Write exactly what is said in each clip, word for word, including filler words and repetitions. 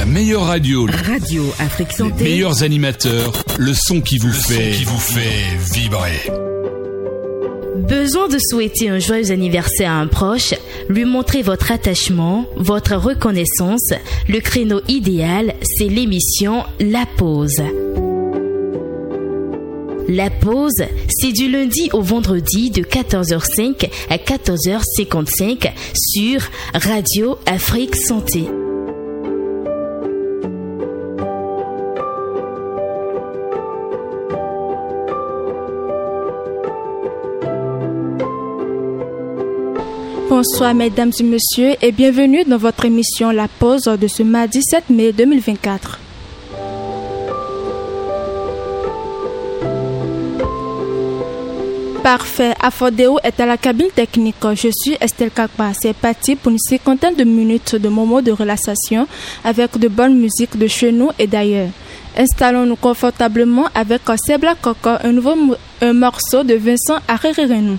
La meilleure radio. Radio Afrique Santé. Les meilleurs animateurs. Le son qui vous, le fait, son qui vous fait vibrer. Besoin de souhaiter un joyeux anniversaire à un proche, lui montrer votre attachement, votre reconnaissance. Le créneau idéal, c'est l'émission La Pause. La Pause, c'est du lundi au vendredi de quatorze heures cinq à quatorze heures cinquante-cinq sur Radio Afrique Santé. Bonsoir mesdames et messieurs et bienvenue dans votre émission La Pause de ce mardi sept mai deux mille vingt-quatre. Parfait, Afodéo est à la cabine technique. Je suis Estelle Kakba. C'est parti pour une cinquantaine de minutes de moments de relaxation avec de bonnes musiques de chez nous et d'ailleurs. Installons-nous confortablement avec Sebla Koko, un nouveau un morceau de Vincent Arrérénou.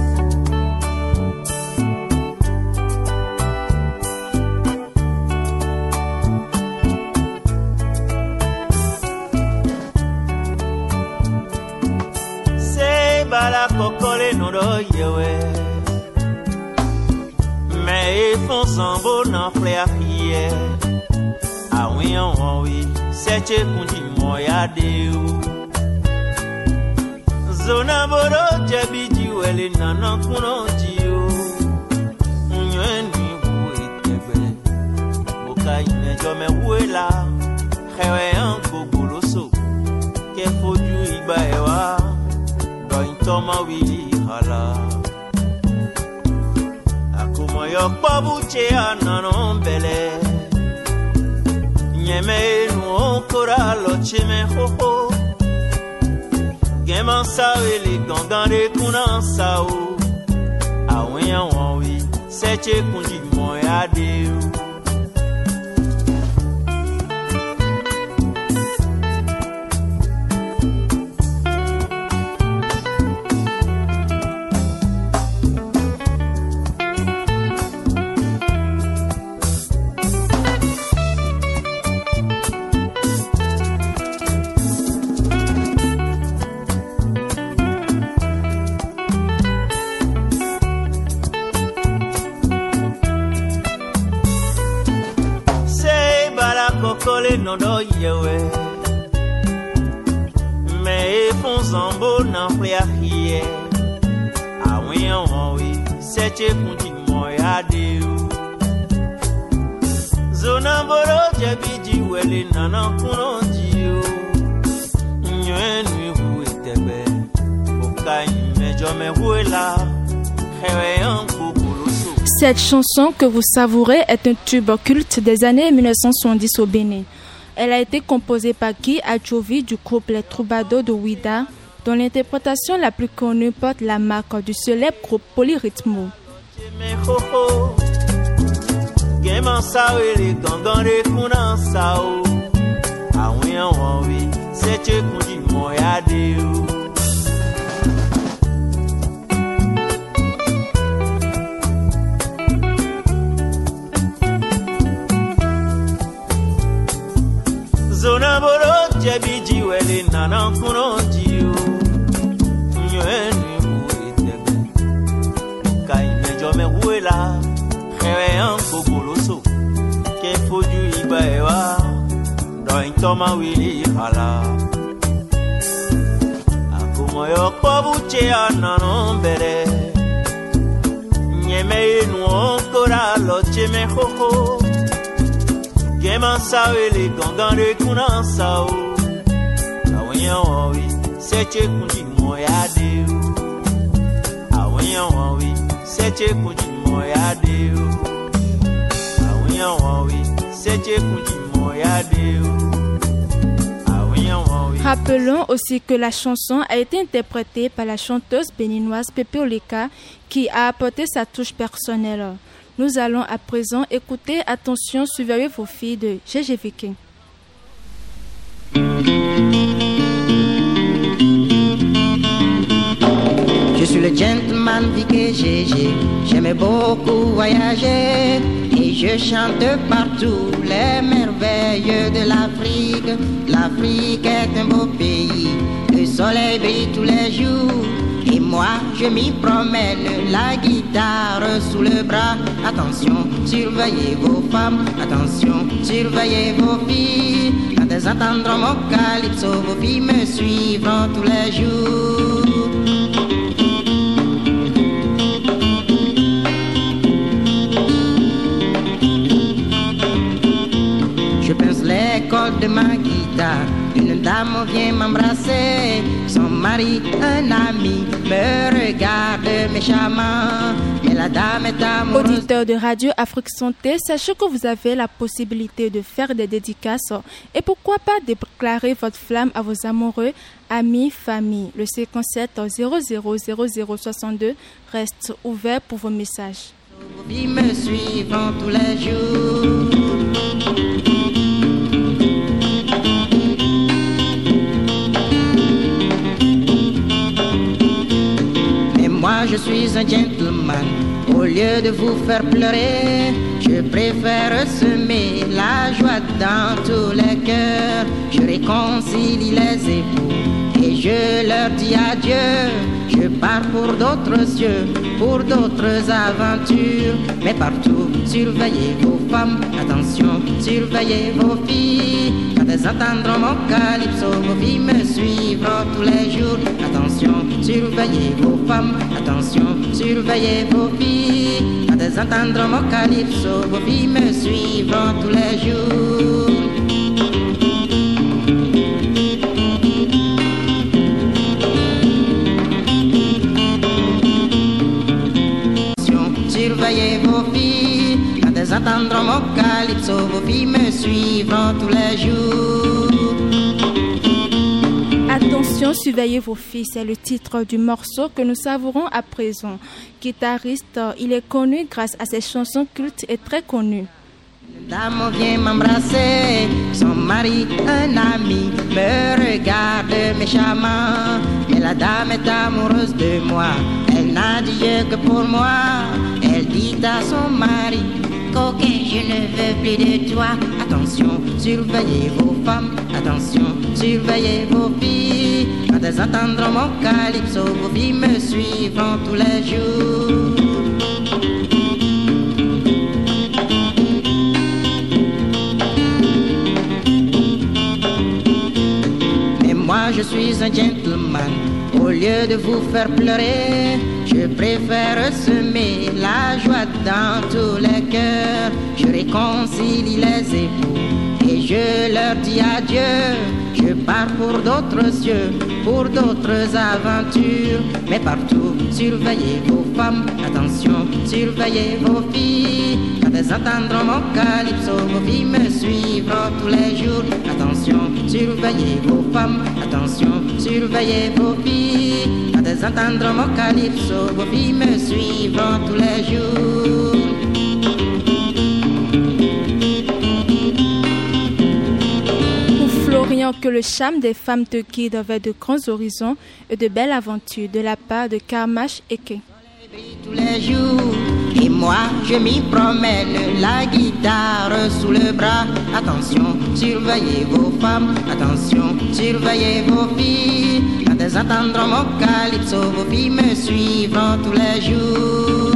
Bala kokole no do yewe mais font sambo na flea hier a wi on wi seche kundi moya deu zona boro jabi jiwele nana kuno jiu nyeni buetebe okai me jo me wela xewe an gogoloso ke foju igba ewa Toma wili hala Akuma yokpa buche ananon bele Nyeme nou kora locheme ho ho Geman sawe li gangande kunan sao Awen wanwi seche kunji moya deu Kole no do yewe me fon zambo na flea hie awen onwi seche kunti moya deu zona boro jebi jiwele nana kuno jiu nyenu hu etebe okai mejo me huela hewe anko. Cette chanson que vous savourez est un tube culte des années mille neuf cent soixante-dix au Bénin. Elle a été composée par Guy Adjovi du groupe Les Troubadours de Ouida, dont l'interprétation la plus connue porte la marque du célèbre groupe Polyrythmo. Zona boro jebi jiwele nana kuno jiu Nyeni buetebe Kai mejo me huela Hewe anko goloso Ke foju iba ewa Doin toma wili hala Akumo yokpo buche ananon bere Nyeme enu onkora loche me hoho Geman sawe le gangande kunan sao Awen wanwi seche kundi moya deu Awen wanwi seche kundi moya deu Awen wanwi seche kundi moya deu Awen wanwi. Rappelons aussi que la chanson a été interprétée par la chanteuse béninoise Pépé Oleka qui a apporté sa touche personnelle. Nous allons à présent écouter Attention, surveillez vos filles de G G Viking. Je suis le gentleman Vicky Gégé. J'aimais beaucoup voyager et je chante partout les merveilles de l'Afrique. L'Afrique est un beau pays, le soleil brille tous les jours. Et moi je m'y promène, la guitare sous le bras. Attention, surveillez vos femmes, attention, surveillez vos filles. Quand elles entendront mon calypso, vos filles me suivront tous les jours. Je pince les cordes de ma guitare, une dame vient m'embrasser. Son mari, un ami, me regarde méchamment. Mais la dame est amoureuse. Auditeurs de Radio Afrique Santé, sachez que vous avez la possibilité de faire des dédicaces et pourquoi pas déclarer votre flamme à vos amoureux, amis, famille. Le cinquante-sept zéro zéro zéro zéro soixante-deux reste ouvert pour vos messages. Vos vies me suivront tous les jours. Moi je suis un gentleman, au lieu de vous faire pleurer, je préfère semer la joie dans tous les cœurs. Je réconcilie les époux et je leur dis adieu. Je pars pour d'autres cieux, pour d'autres aventures. Mais partout, surveillez vos femmes, attention, surveillez vos filles. Quand elles entendront mon calypso, vos filles me suivront tous les jours. Attention, surveillez vos femmes, attention, surveillez vos filles. Quand elles entendront mon calypso, vos filles me suivront tous les jours. Surveillez vos filles, quand elles entendront mon calypso, vos filles me suivront tous les jours. Attention, surveillez vos filles, c'est le titre du morceau que nous savourons à présent. Guitariste, il est connu grâce à ses chansons cultes et très connues. Une dame vient m'embrasser, son mari, un ami, me regarde méchamment. Mais la dame est amoureuse de moi, elle n'a dit que pour moi. Elle dit à son mari, coquin, je ne veux plus de toi. Attention, surveillez vos femmes, attention, surveillez vos filles. Quand elles entendront mon calypso, vos filles me suivront tous les jours. Moi je suis un gentleman, au lieu de vous faire pleurer, je préfère semer la joie dans tous les cœurs. Je réconcilie les époux et je leur dis adieu. Je pars pour d'autres cieux, pour d'autres aventures. Mais partout, surveillez vos femmes, attention, surveillez vos filles. Quand elles entendront mon calypso, vos filles me suivront tous les jours. Attention, surveillez vos femmes, attention, surveillez vos filles. Quand elles entendront mon calypso, vos filles me suivront tous les jours. Florian, que le charme des femmes te guide vers de grands horizons et de belles aventures, de la part de Karmash Eke. Tous les jours, et moi je m'y promène, la guitare sous le bras. Attention, surveillez vos femmes, attention, surveillez vos filles. Quand elles entendront mon calypso, vos filles me suivront tous les jours.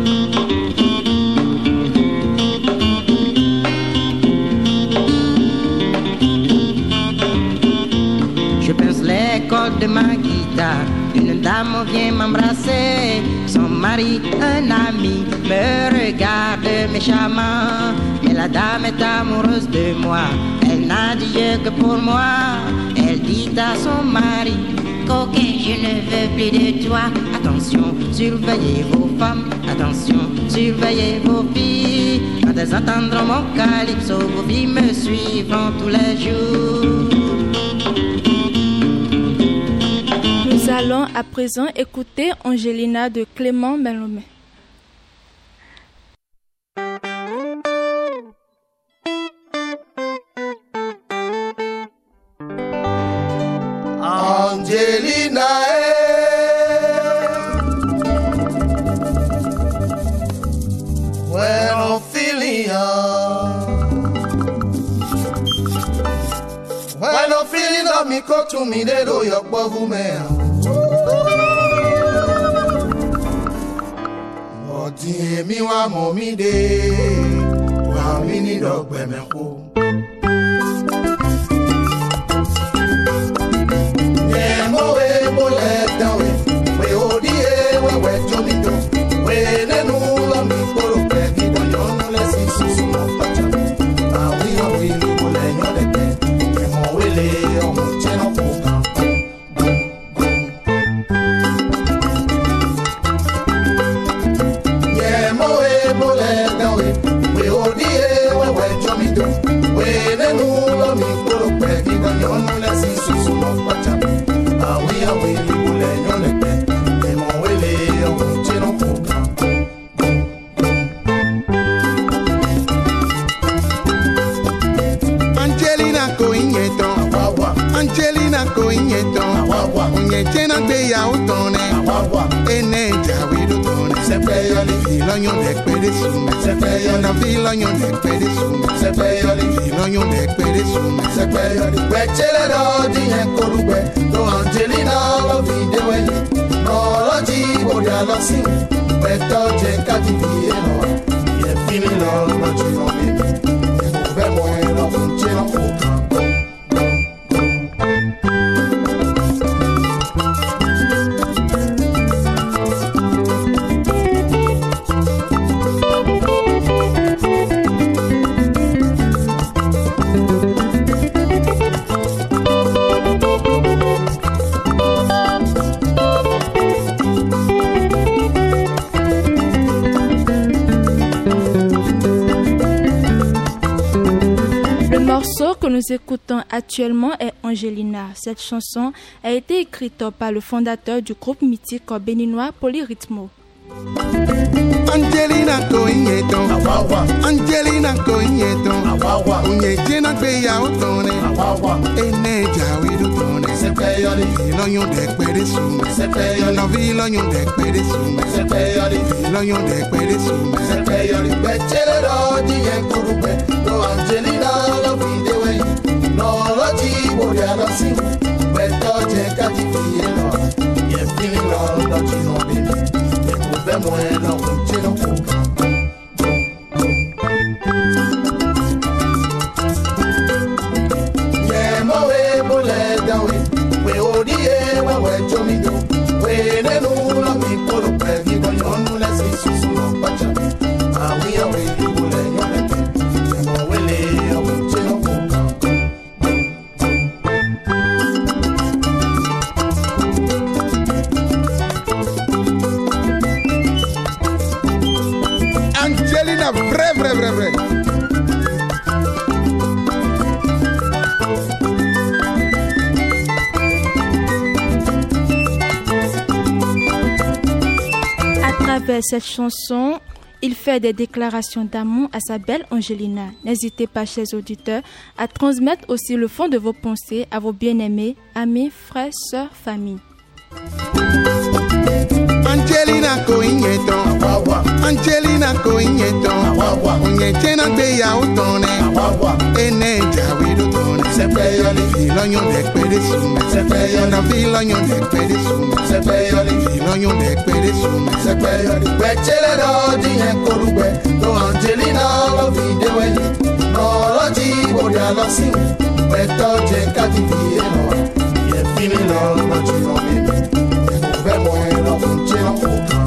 Je pince les cordes de ma guitare, une dame vient m'embrasser. Son mari, un ami, me regarde méchamment. Mais la dame est amoureuse de moi, elle n'a dit que pour moi. Elle dit à son mari, coquin, je ne veux plus de toi. Attention, surveillez vos femmes, attention, surveillez vos filles. Quand elles entendront mon calypso, vos filles me suivront tous les jours. Nous allons à présent écouter Angelina de Clément Melomé. Angelina, eh, feeling of me go to me they do your bovu me. Odi mi wa mo mi de wa mi ni dogbe me ko. Ne mo we mo le down we odi e we we jo mi do. We ne no la mi poro pe di do yo no le si su su mo pa cha. Ma we o we ni mo le yo le pe. E mo we le o mo che no ko kan. Yeah, mo we mo le down we. We odi e we we jo mi do. We ne no la mi poro pe di do yo no le si su su mo pa cha. Ma we o we ni mo le yo le pe. E mo we le o mo che no ko kan. Angelina Coinyeto, Angelina Coinyeto, Onyechena gbe ya utone, ene jawe utone. Sepe yoli filonyo de pere sume, sepe yoli filonyo de pere sume, sepe yoli filonyo de pere sume, sepe yoli. Wechele do diye korugbe, do Angelina lo vide wenye, no lo ji bodia lo sin, beto je kati biye no, ye fini lo lo ji no baby, ye move mo e lo funche no kuka. Le morceau que nous écoutons actuellement est Angelina. Cette chanson a été écrite par le fondateur du groupe mythique béninois Polyrhythmo. Angelina Coinyeto, Angelina Coinyeto, Onyechena gbe ya utone, ene jawe utone. Sepe yoli Filonyo de pere sume, sepe yoli no filonyo de pere sume, sepe yoli filonyo de pere sume. sepe yoli. Wechele do diye korugbe, do Angelina lo vide wenye, no lo ji bodia lo sin, beto je kati biye no, ye fini lo lo ji no baby. Vemo e lo funche no kuka. Yeah, mo we mo le down we. We odi e we we jo mi do. We ne no la mi polo pe vi do yo no le si su su no pa cha. Ah we a we di mo le yo le pe. Mo we le o funche no kuka. Angelina, vrai, vrai, vrai, vrai. À travers cette chanson, il fait des déclarations d'amour à sa belle Angelina. N'hésitez pas, chers auditeurs, à transmettre aussi le fond de vos pensées à vos bien-aimés, amis, frères, sœurs, familles. Angelina Coinyeto, Angelina Coinyeto, Onyechena gbe ya utone, ene jawe utone. Sepe yoli Filonyo de pere sume, sepe yoli no filonyo de pere sume, sepe yoli filonyo de pere sume. sepe yoli. Wechele do diye korugbe, do Angelina lo vide wenye, no lo ji bodia lo sin, beto je kati biye no, ye fini lo lo ji no baby. Vemo e lo funche no kuka.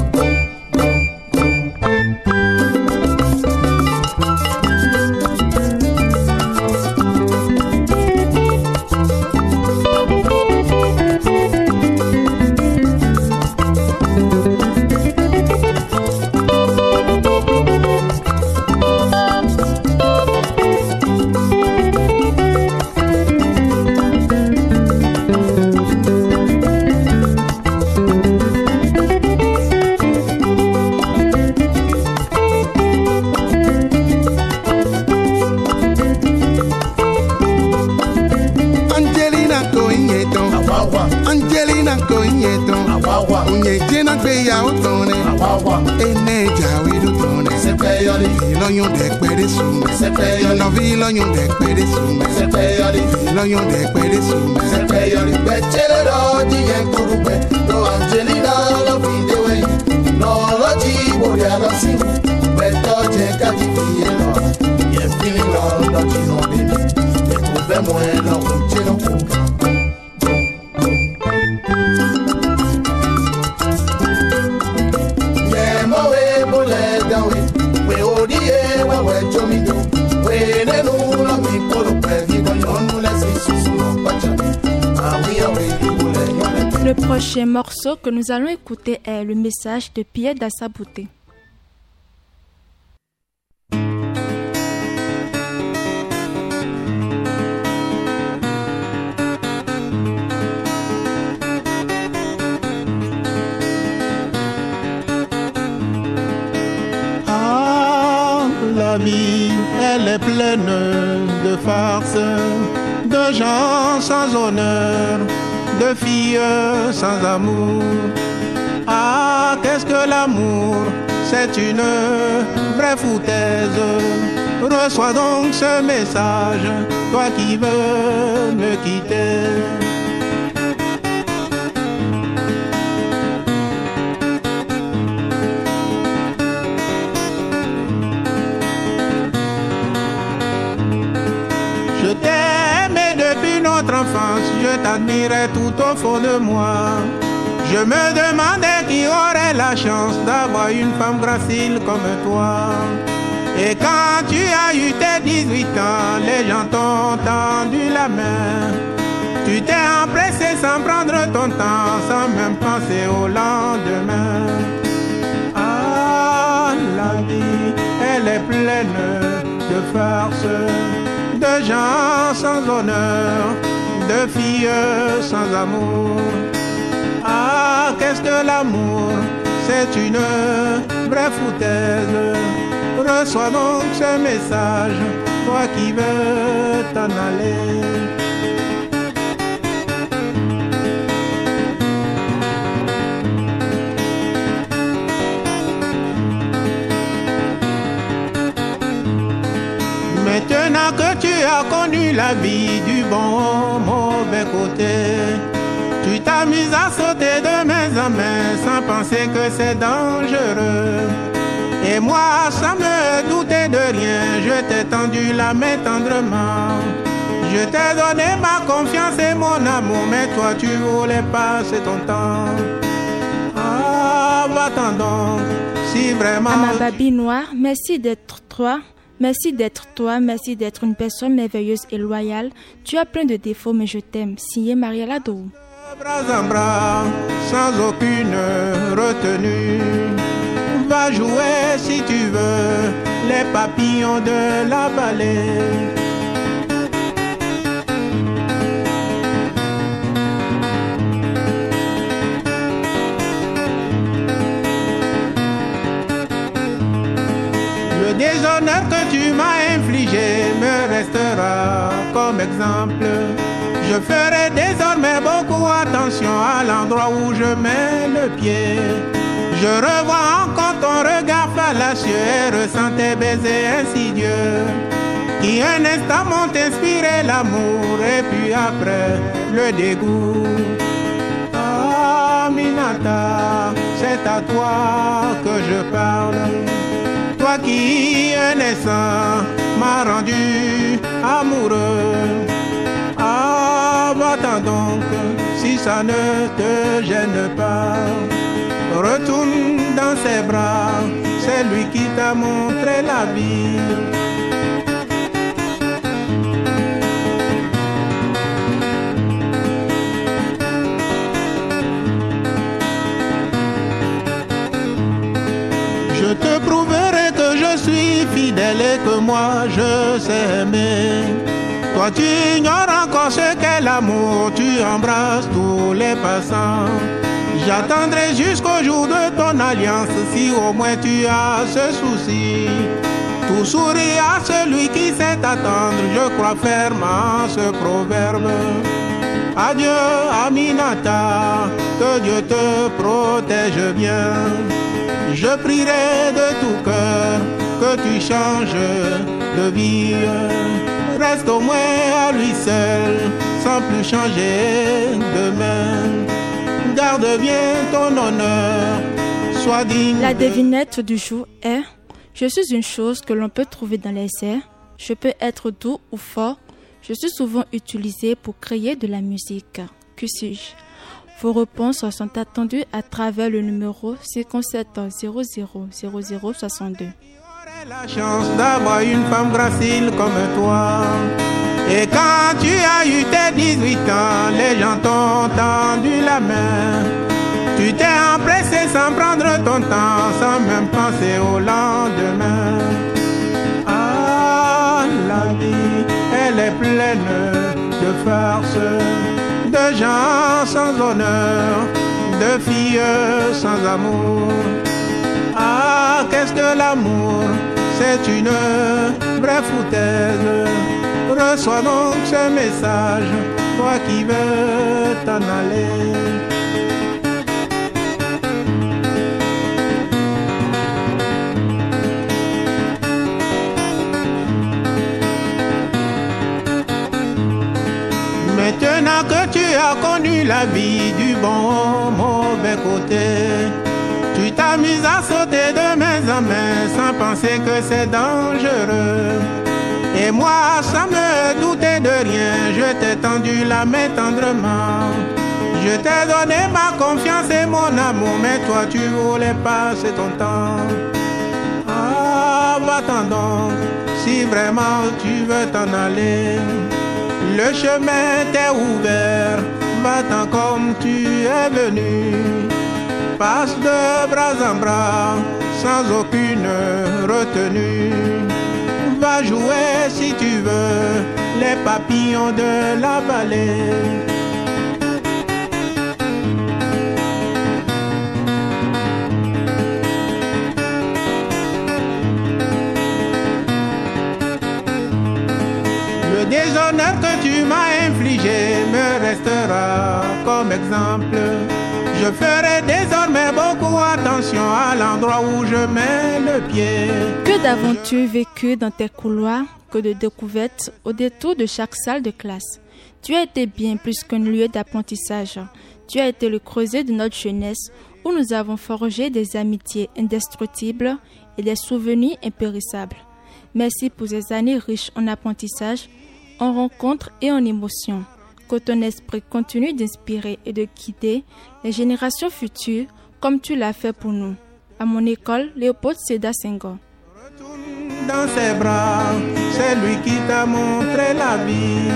Angelina Coinyeto, Onyechena gbe ya utone, ene jawe utone. Sepe yoli Filonyo de pere sume, sepe yoli no filonyo de pere sume, sepe yoli lọ́yàn dẹ̀ pẹ́rẹ́ sùn mẹ́. Sẹ̀pẹ̀ yọrí pẹ́ tẹ́lẹ̀ lọ díyẹn kúrú pẹ́. Lọ Angelina lọ fi déwé yìí. Lọ lọ́jì ìwòrì àlọ́ sí mi. Pẹ̀tọ́ jẹ kájí fi yé lọ. Yẹn fi ní lọ lọ́jì náà bèbí. Èkó fẹ́ mọ ẹ lọ́kùn tí ló kù. Yẹn mọ̀wé bólẹ̀ dáwé. Pé oríye wẹ̀wẹ̀ jómi dùn. Pé nínú lọ́mí kúrò pẹ́ kíkọ́ yọ̀ọ́nù lẹ́sìn sùsù lọ pàjá. Le prochain morceau que nous allons écouter est le message de Pierre Dassabouté. Ah, la vie, elle est pleine de farces, de gens sans honneur, de filles sans amour. Ah, qu'est-ce que l'amour? C'est une vraie foutaise. Reçois donc ce message, toi qui veux me quitter. Je t'ai aimé depuis notre enfance, je t'admirais tout au fond de moi. Je me demandais qui aurait la chance d'avoir une femme gracile comme toi. Et quand tu as eu tes dix-huit ans, les gens t'ont tendu la main. Tu t'es empressé sans prendre ton temps, sans même penser au lendemain. Ah, la vie, elle est pleine de farces, de gens sans honneur, de filles sans amour. Ah, qu'est-ce que l'amour? C'est une vraie foutaise. Reçois donc ce message, toi qui veux t'en aller. Maintenant que tu as connu la vie du bon au mauvais côté, tu t'amuses à sauter de main en main sans penser que c'est dangereux. Et moi, sans me douter de rien, je t'ai tendu la main tendrement. Je t'ai donné ma confiance et mon amour, mais toi tu voulais passer ton temps. Ah, va-t'en donc, si vraiment... Amababi Noir, merci d'être toi. Merci d'être toi, merci d'être une personne merveilleuse et loyale. Tu as plein de défauts, mais je t'aime. Signé Mariela Dou. Bras en bras, sans aucune retenue. Va jouer si tu veux les papillons de la vallée. Le déshonneur que tu m'as infligé me restera comme exemple. Je ferai désormais beaucoup attention à l'endroit où je mets le pied. Je revois encore ton regard fallacieux et ressens tes baisers insidieux qui un instant m'ont inspiré l'amour et puis après le dégoût. Ah, Minata, c'est à toi que je parle. Toi qui, un instant, m'a rendu amoureux. Ah, va-t'en donc, si ça ne te gêne pas. Retourne dans ses bras, c'est lui qui t'a montré la vie. Je te prouverai que je suis fidèle et que moi je sais aimer. Toi tu ignores encore ce qu'est l'amour, tu embrasses tous les passants. J'attendrai jusqu'au jour de ton alliance, si au moins tu as ce souci. Tout sourit à celui qui sait attendre, je crois ferme en ce proverbe. Adieu Aminata, que Dieu te protège bien. Je prierai de tout cœur que tu changes de vie. Reste au moins à lui seul sans plus changer de main. Garde bien ton honneur, sois digne. La devinette du jour est: je suis une chose que l'on peut trouver dans les airs. Je peux être doux ou fort. Je suis souvent utilisé pour créer de la musique. Que suis-je? Vos réponses sont attendues à travers le numéro cinquante-sept zéro zéro zéro zéro soixante-deux. J'aurais la chance d'avoir une femme gracile comme toi. Et quand tu as eu tes dix-huit ans, les gens t'ont tendu la main. Tu t'es empressé sans prendre ton temps, sans même penser au lendemain. Ah, la vie, elle est pleine de farces, de gens sans honneur, de filles sans amour. Ah, qu'est-ce que l'amour? C'est une vraie foutaise. Reçois donc ce message, toi qui veux t'en aller. Maintenant que tu as connu la vie du bon, mauvais côté, tu t'as mis à sauter de main en main sans penser que c'est dangereux. Et moi, sans me douter de rien, je t'ai tendu la main tendrement. Je t'ai donné ma confiance et mon amour, mais toi tu voulais passer ton temps. Ah, va-t'en donc, si vraiment tu veux t'en aller. Le chemin t'est ouvert, va-t'en comme tu es venu. Passe de bras en bras, sans aucune retenue. Va jouer si tu veux, les papillons de la vallée. Le déshonneur que tu m'as infligé me restera comme exemple. Je ferai désormais beaucoup attention à l'endroit où je mets le pied. Que d'aventures vécues dans tes couloirs, que de découvertes au détour de chaque salle de classe. Tu as été bien plus qu'un lieu d'apprentissage. Tu as été le creuset de notre jeunesse où nous avons forgé des amitiés indestructibles et des souvenirs impérissables. Merci pour ces années riches en apprentissage, en rencontres et en émotions. Que ton esprit continue d'inspirer et de guider les générations futures comme tu l'as fait pour nous. À mon école, Léopold Sédar Senghor. Retourne dans ses bras, c'est lui qui t'a montré la vie.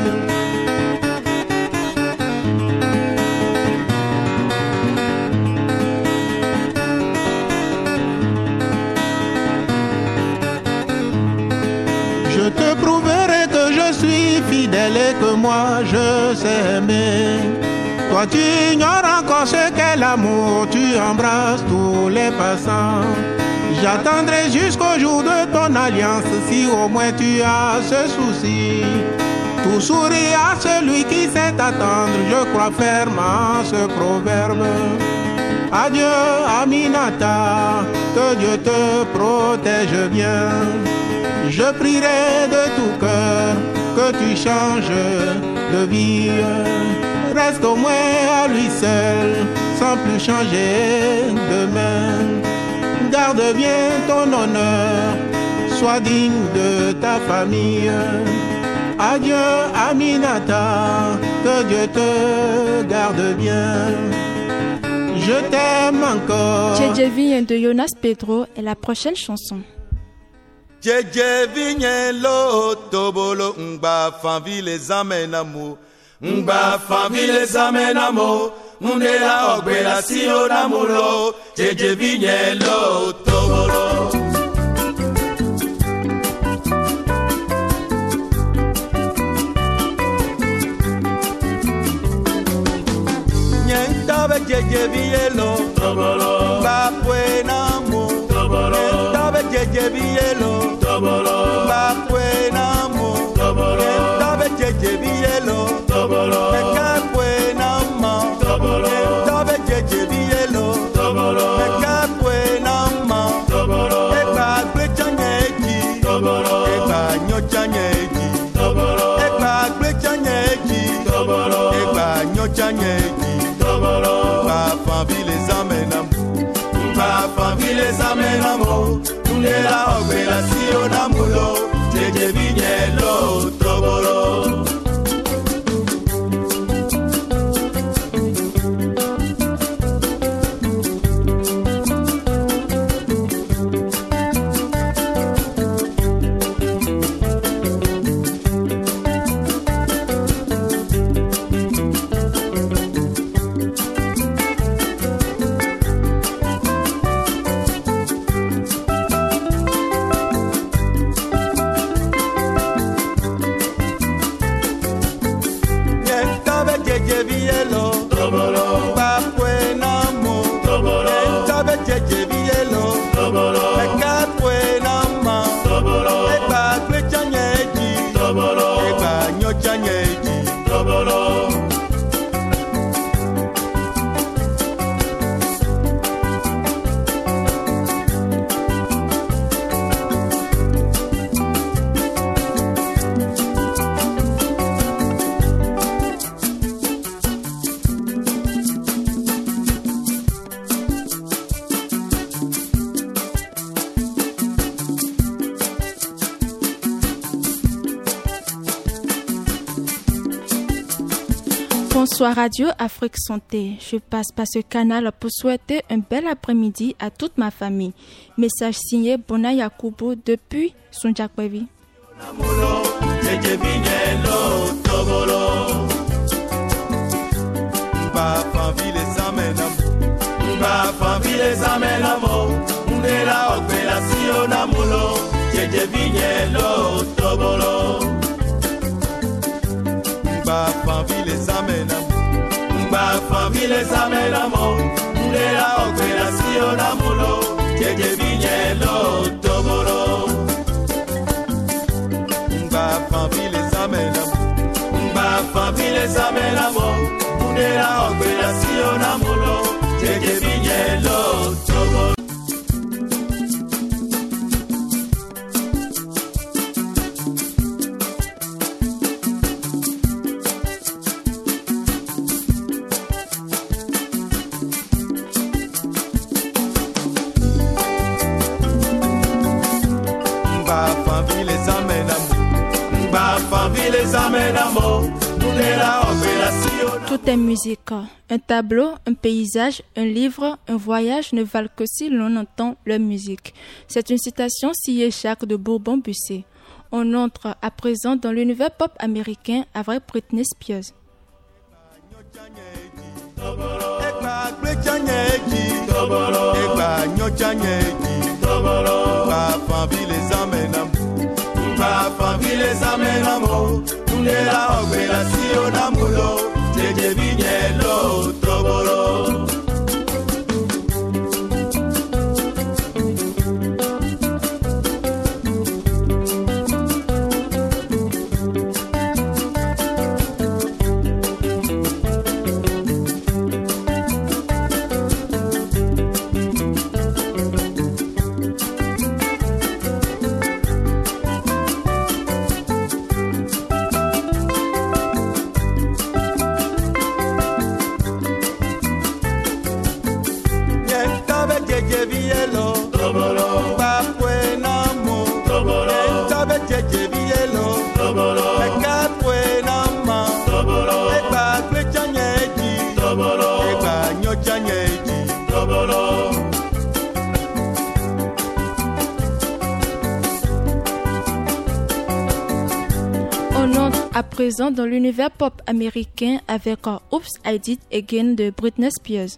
Je te prouverai que je suis fidèle et que moi je sais aimer. Toi tu ignores encore ce qu'est l'amour, tu embrasses tous les passants. J'attendrai jusqu'au jour de ton alliance, si au moins tu as ce souci. Tout sourit à celui qui sait attendre, je crois fermement ce proverbe. Adieu Aminata, que Dieu te protège bien. Je prierai de tout cœur que tu changes de vie. Reste au moins à lui seul, sans plus changer de main. Garde bien ton honneur, sois digne de ta famille. Adieu Aminata, que Dieu te garde bien. Je t'aime encore. Djedje Vigne de Jonas Pedro est la prochaine chanson. Djedje Vigne lo tobolo ngba fanvi les amenamo ngba fanvi les amenamo mundela ogbela si onamulo Djedje Vigne lo tobolo. Nyentabe Djedje Vigne lo tobolo ngba puenamo tobolo nyentabe Djedje Vigne lo tobolo ba buena mo tobolo tabe jeje bielo tobolo me ka buena mo tobolo tabe jeje bielo tobolo me ka buena mo tobolo e ba gbejanyeji tobolo e ba nyojanyeji tobolo e ba gbejanyeji tobolo ogbela si onamulo jeje vinyelo tobolo. Bonsoir Radio Afrique Santé. Je passe par ce canal pour souhaiter un bel après-midi à toute ma famille. Message signé Bona Yakubu depuis Sonjakwevi. Mba famille les amena Mba famille les amena mo Mundela okwela siyo na mulo Jeje vinyelo tobolo Mba famille les amena Mba famille les amena mo Mundela okwela siyo na mulo Jeje vinyelo tobolo. Tout est musique. Un tableau, un paysage, un livre, un voyage ne valent que si l'on entend leur musique. C'est une citation signée Jacques de Bourbon-Bussé. On entre à présent dans l'univers pop américain avec Britney Spears. Mba famille les amena mo Mundela okwela siyo na mulo Jeje vinyelo tobolo. On entre à présent dans l'univers pop américain avec Oops, I Did It Again de Britney Spears.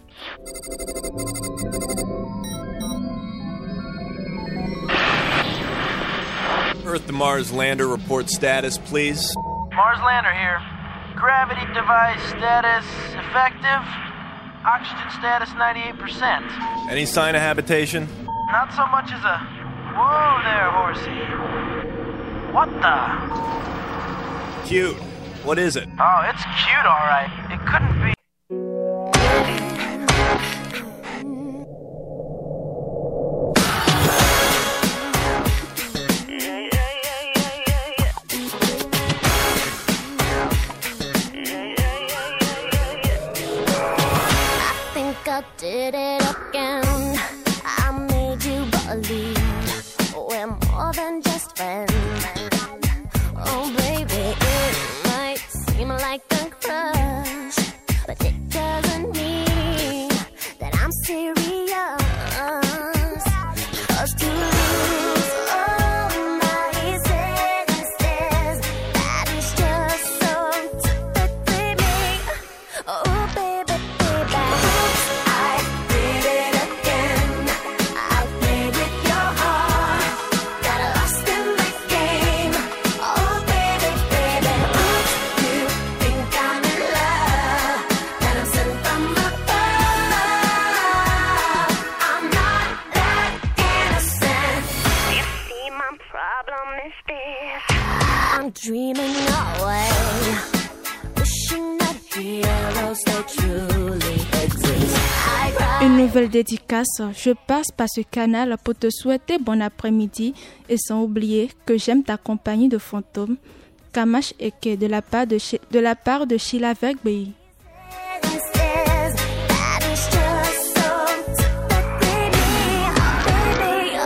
Earth to Mars lander report status, please. Mars lander here. Gravity device status effective. Oxygen status ninety-eight percent. Any sign of habitation? Not so much as a... Whoa there, horsey. What the? Cute. What is it? Oh, it's cute, all right. It couldn't be... I did it again. I made you believe seem like a crush, but it doesn't mean that I'm serious. 'Cause to lose all my senses, that is just so typically me. Oh baby, baby, I did it again. I played with your heart, got lost in the game. Oh baby, baby, you think I'm in love, that I'm sent from above. I'm not that innocent. You see, my problem is this: I'm dreaming away, wishing that heroes they truly exist. I cry. Une nouvelle dédicace, je passe par ce canal pour te souhaiter bon après-midi et sans oublier que j'aime ta compagnie de fantômes, Kamash Eke, de la part de, Chi- de, la part de Sheila Vegbey. That is just so typically me, baby. Oh,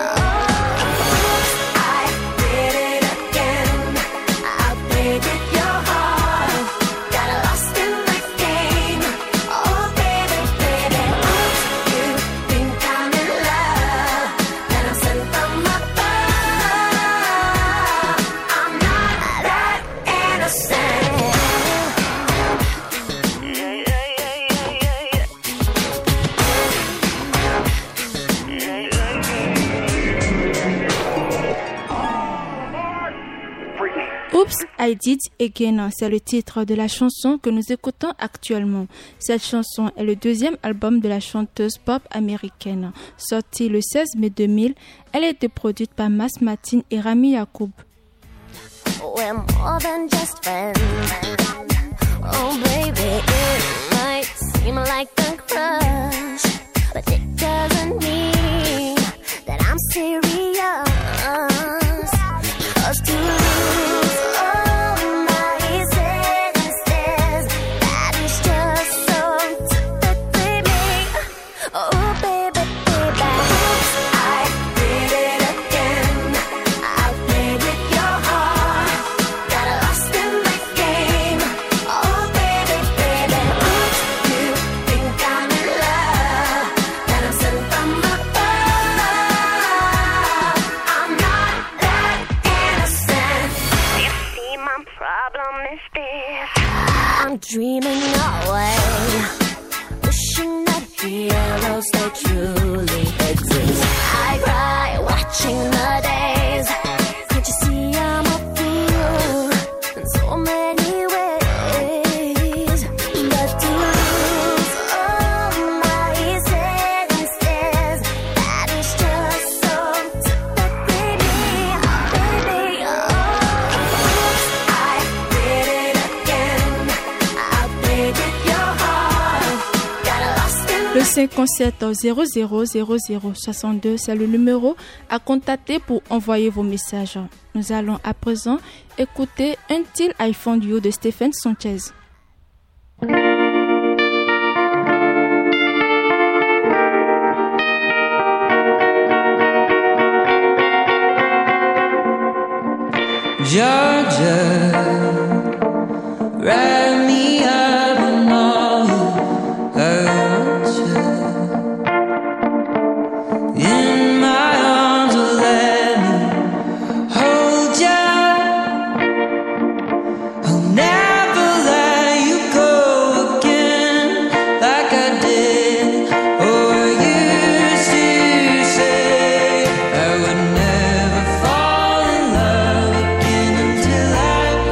I did it again. I played with your heart, got lost in the game. Oh, baby, baby, you think I'm in love, that I'm sent from above. I'm not that innocent. Oops, I Did Again, c'est le titre de la chanson que nous écoutons actuellement. Cette chanson est le deuxième album de la chanteuse pop américaine. Sorti le seize mai deux mille, elle a été produite par Mas Martin et Rami Yacoub. We're more than just friends. Oh baby, it might seem like a crush, but it doesn't mean that I'm serious. 'Cause to lose all my senses, that is just so typically me. Oh baby, baby, I did it again. I played with your heart, got lost in the game. Oh baby, baby, you think I'm in love, that I'm sent from above. I'm not that innocent. You see, my problem is this: I'm dreaming away, wishing that heroes they truly exist. I cry watching the days. Can't you see I'm a fool in so many ways? But to lose all my senses, that is just so typically me, baby. Oh, I did it again. I played with your heart, got lost in Le cinquante-sept zéro zéro zéro zéro soixante-deux, c'est le numéro à contacter pour envoyer vos messages. Nous allons à présent écouter Until I Found You de Stephen Sanchez. Georgia, write me up and all I want you in my arms, or let me hold you. I'll never let you go again like I did or used to say. I would never fall in love again until I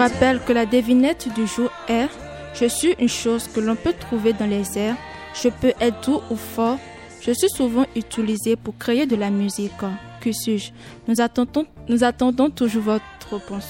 rappelle que la devinette du jour est « Je suis une chose que l'on peut trouver dans les airs. Je peux être doux ou fort. Je suis souvent utilisé pour créer de la musique. Que suis-je » Nous attendons, nous attendons toujours votre réponse.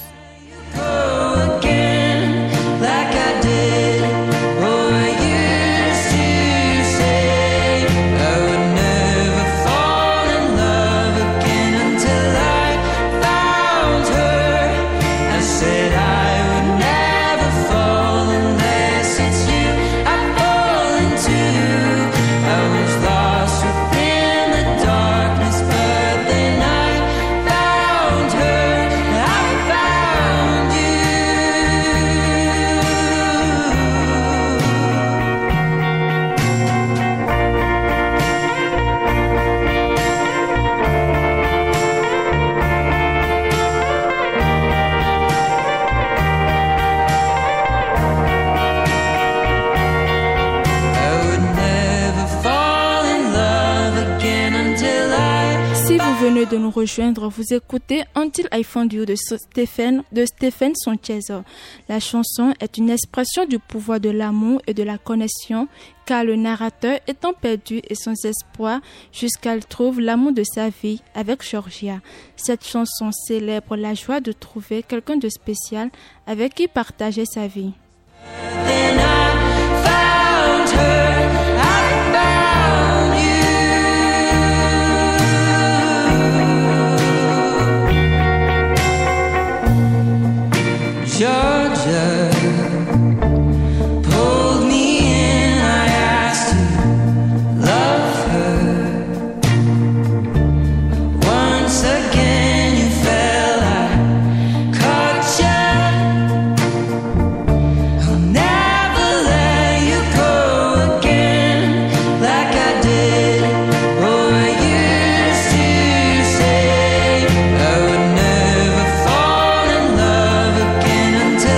De nous rejoindre, vous écoutez Until I Found You de Stephen, de Stephen Sanchez. La chanson est une expression du pouvoir de l'amour et de la connexion, car le narrateur étant perdu et sans espoir jusqu'à il trouve l'amour de sa vie avec Georgia. Cette chanson célèbre la joie de trouver quelqu'un de spécial avec qui partager sa vie. Then I found her. Georgia pulled me in, I asked to love her. Once again you fell, I caught ya. I'll never let you go again like I did or used to say. I would never fall in love again.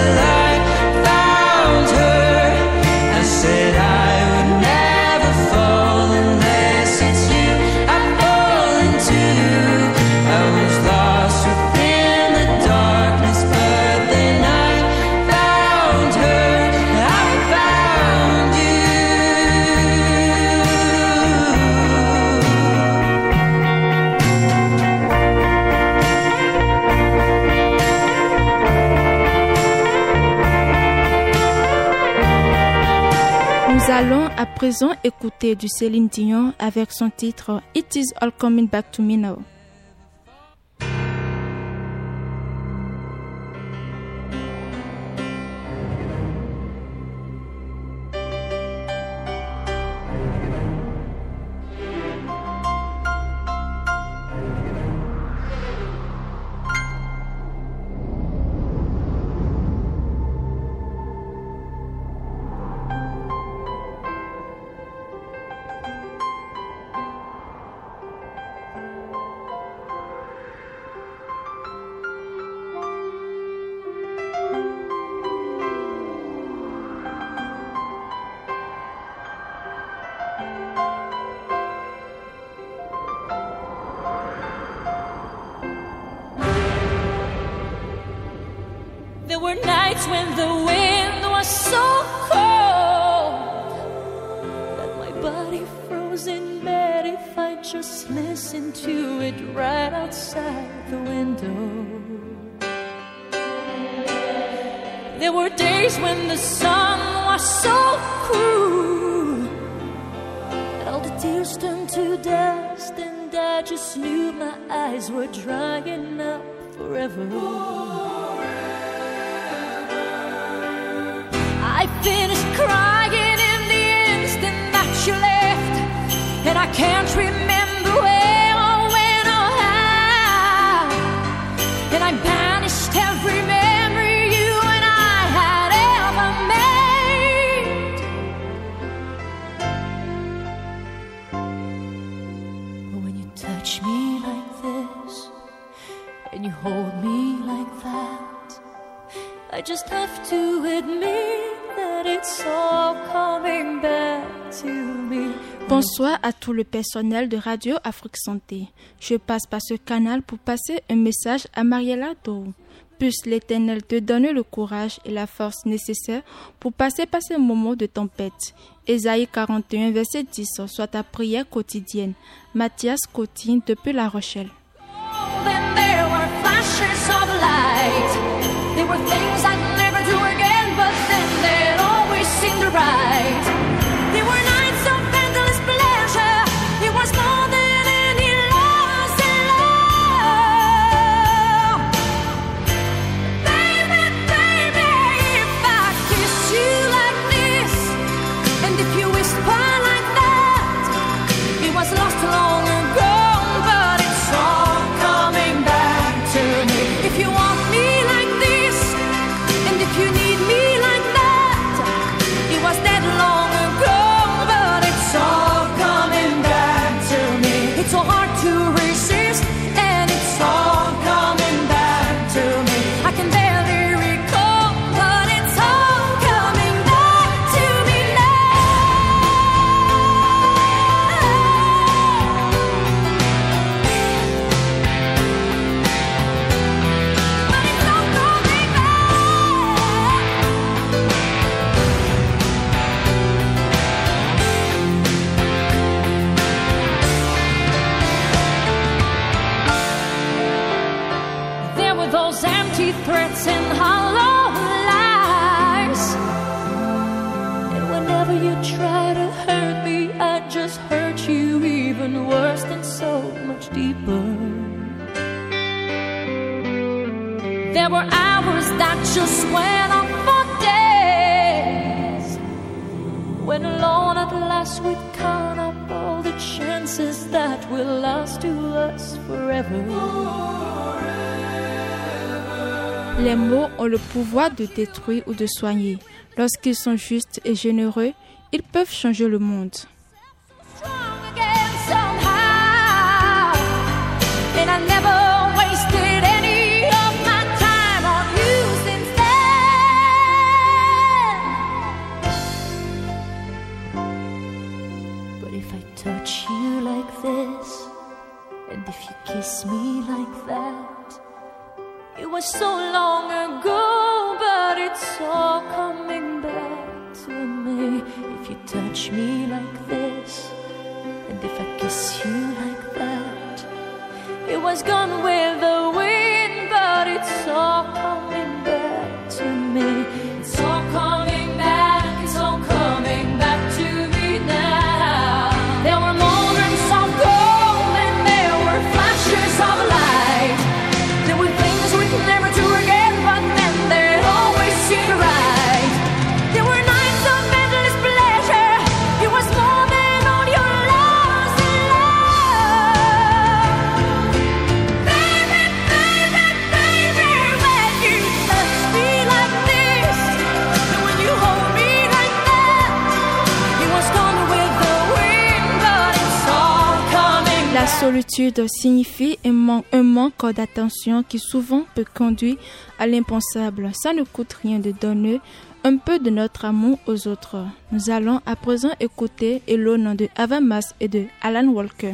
Nous allons à présent écouter du Céline Dion avec son titre It Is All Coming Back to Me Now. There were nights when the wind was so cold that my body froze in bed if I just listened to it right outside the window. There were days when the sun was so cruel that all the tears turned to dust, and I just knew my eyes were drying up forever. I finished crying in the instant that you left, and I can't remember where or when or how, and I banished every memory you and I had ever made. But when you touch me like this, and you hold me like that, I just have to admit that it's all coming back to me. Bonsoir à tout le personnel de Radio Afrique Santé. Je passe par ce canal pour passer un message à Mariela Dou. puisse l'Éternel te donner le courage et la force nécessaires pour passer par ces moments de tempête. Ésaïe quarante et un, verset dix, soit ta prière quotidienne. Mathias Cotin depuis La Rochelle. Then there were flashes of light. There were things I'd never do again, but then they'd always seem right. There were nights of endless pleasure. It was more than any loss in love. Baby, baby, if I kiss you like this, and if you whisper like that, it was lost long ago, but it's all coming back to me. If you want me like this, and if you need me like that, it was dead long ago, but it's all coming back to me. It's so hard to resist, and it's all coming back to me. I can barely recall, but it's all coming back to me There were those empty threats and hollow lies, and whenever you try to hurt me, I just hurt you even worse and so much deeper. There were hours that just went on for days, when alone at last we'd count up all the chances that we'll last to us forever. Les mots ont le pouvoir de détruire ou de soigner. Lorsqu'ils sont justes et généreux, ils peuvent changer le monde. Again somehow, and I never wasted any of my time on you since then. But if I touch you like this, and if you kiss me like that, it was so long ago, but it's all coming back to me. If you touch me like this, and if I kiss you like that, it was gone with the wind, but it's all coming back to me. It's all coming back, it's all coming back to me now. There were moments of gold, and there were flashes of light. There were things we could never do again, but then they'd always seem right. There were nights of endless pleasure. It was more than all your loss in love. Baby, baby, baby, when you touch me like this, and when you hold me like that, it was gone with the wind, but it's all coming La back. solitude signifie un, man- un manque d'attention qui souvent peut conduire à l'impensable. Ça ne coûte rien de donner un peu de notre amour aux autres. Nous allons à présent écouter Alone de Ava Max et de Alan Walker.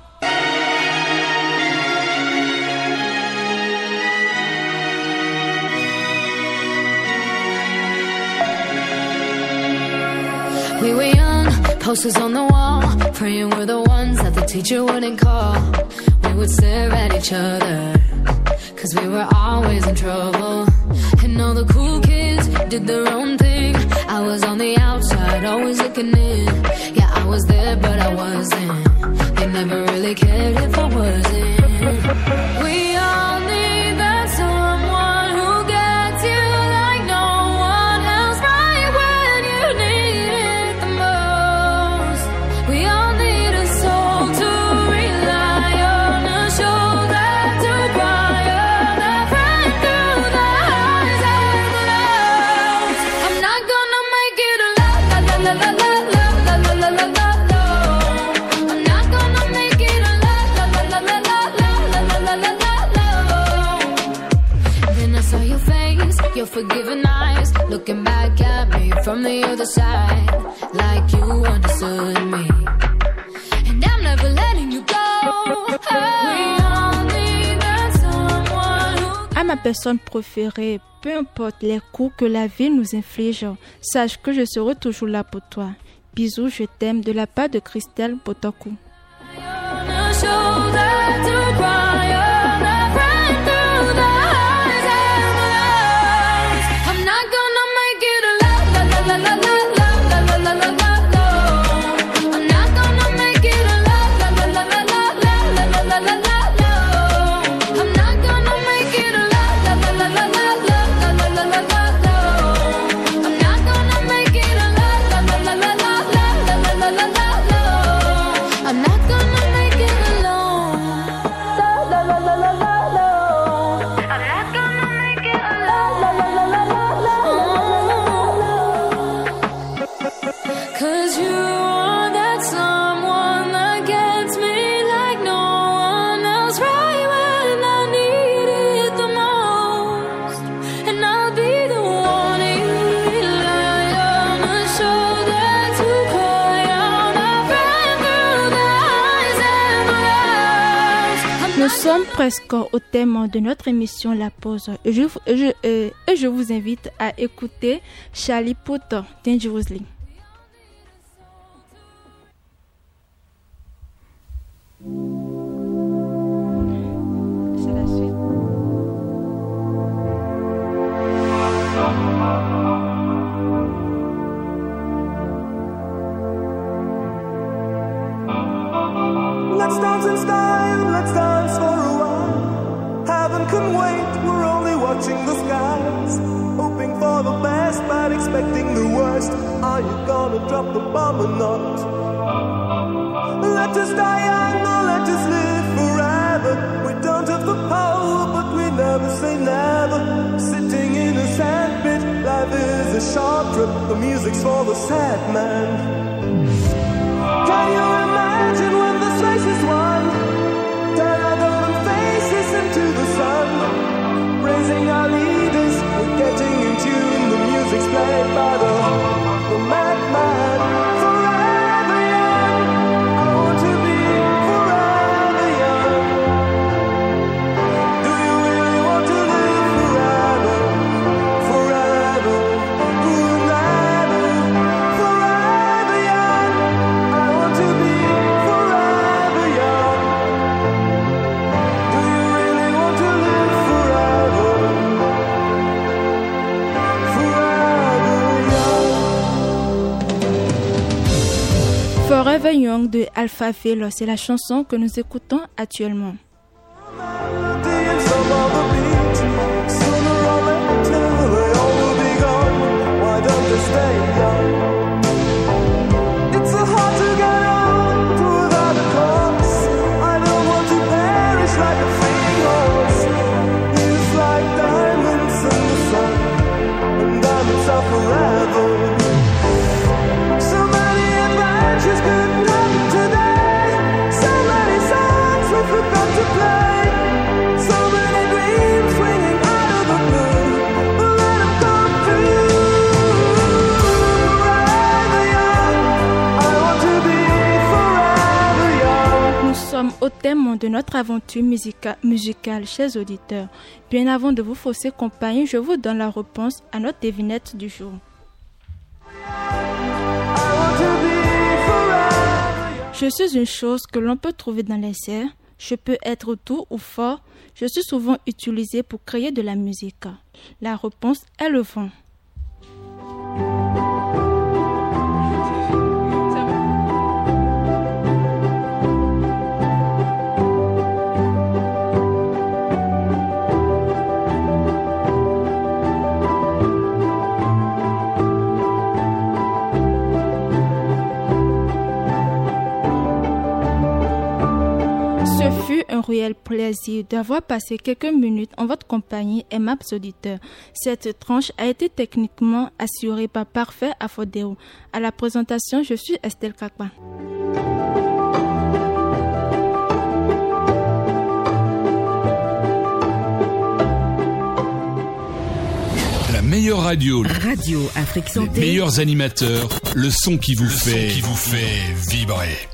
We were young, posters on the wall, praying we're the ones that the teacher wouldn't call. We would stare at each other, cause we were always in trouble. And all the cool kids did their own thing. I was on the outside, always looking in. Yeah, I was there, but I wasn't. They never really cared if I wasn't. We all need that someone who gets you like no one else, right when you need it the most. We all need a soul to rely on, a shoulder to cry on, a friend through the highs and the lows. I'm not gonna make it alone, la la la la la la la la la la la. I'm not gonna make it alone, la la la la la la la la la la la. Then I saw your face, your forgiving eyes, looking back at me from the other side, like you understood me. And I'm never letting you go. We all need that someone who personne préférée, peu importe les coups que la vie nous inflige, sache que je serai toujours là pour toi. Bisous, je t'aime, de la part de Christelle Botoku. Nous sommes presque au thème de notre émission La Pause et je, et je, et je vous invite à écouter Charlie Puth Dangerously. C'est la suite. Let's dance in style, let's dance for a while. Heaven can wait, we're only watching the skies. Hoping for the best, but expecting the worst. Are you gonna drop the bomb or not? Let us die young or let us live forever. We don't have the power, but we never say never. Sitting in a sandpit, life is a short trip. The music's for the sad man. Can you imagine when this race is won? Turn our golden faces into the sun. Praising our leaders, we're getting in tune. The music's played by the, the madman. Forever young, I want to be forever young. Do you really want to live forever? Forever, forever, forever young. I want to be forever young. Do you really want to live forever? Forever Young de Alpha Veil, c'est la chanson que nous écoutons actuellement. Au thème de notre aventure musica- musicale, chers auditeurs, bien avant de vous fausser compagnie, je vous donne la réponse à notre devinette du jour. Je suis une chose que l'on peut trouver dans les airs. Je peux être doux ou fort. Je suis souvent utilisé pour créer de la musique. La réponse est le vent. Ce fut un réel plaisir d'avoir passé quelques minutes en votre compagnie, aimables auditeurs. Cette tranche a été techniquement assurée par Parfait Afodéo. À la présentation, je suis Estelle Kakpa. La meilleure radio, Radio Afrique Santé. Les meilleurs animateurs, le son qui vous, le fait, son qui vous fait vibrer.